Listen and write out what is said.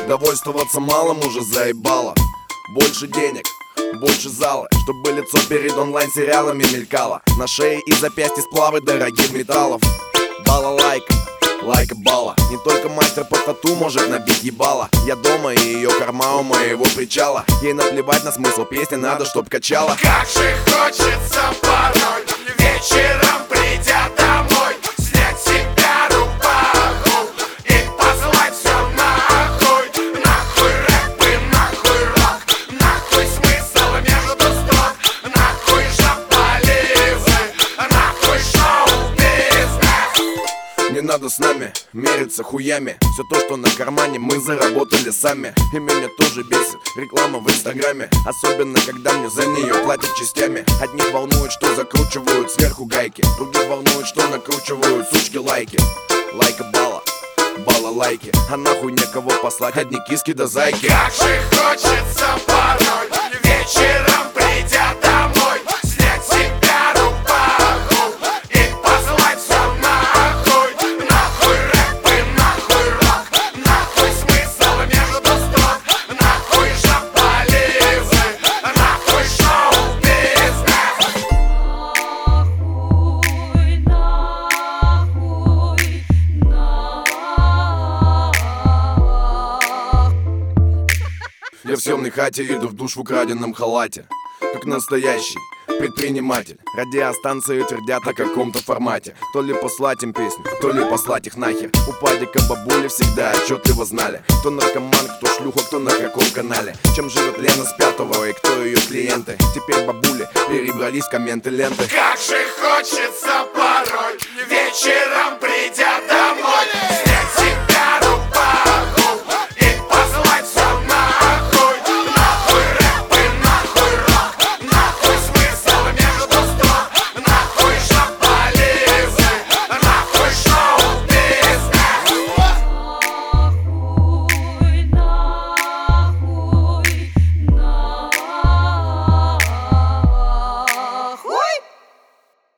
Довольствоваться малым уже заебало. Больше денег, больше зала, чтобы лицо перед онлайн-сериалами мелькало. На шее и запястье сплавы дорогих металлов. Балалайка, лайка бала. Не только мастер по тату может набить ебало. Я дома и ее корма у моего причала. Ей наплевать на смысл песни, надо чтоб качала. Как же хочется порой, вечером придя домой, снять с себя рубаху и послать все нахуй. Нахуй рэп и нахуй рок, нахуй смысл между строк, нахуй жопализы, нахуй шоу-бизнес. Не надо с нами мериться хуями. Все то, что на кармане, мы заработали сами. И меня тоже бесит реклама в инстаграме. Особенно, когда мне за нее платят частями. Одних волнует, что закручивают сверху гайки, других волнует, что накручивают сучки лайки. Лайка бала, бала лайки. А нахуй некого послать, одни киски да зайки. Как же хочется порой, вечером придя домой, снять с себя рубаху и послать все нахуй. Нахуй рэп и нахуй рок, нахуй смысл между строк, нахуй жопализы, нахуй шоу-бизнес. Я в съемной хате иду в душ в украденном халате, как настоящий предприниматель. Радиостанции твердят о каком-то формате. То ли послать им песню, то ли послать их нахер. У падика бабули всегда отчетливо знали, кто наркоман, кто шлюха, кто на каком канале. Чем живет Лена с пятого и кто ее клиенты. Теперь бабули перебрались в комменты ленты. Как же хочется порой,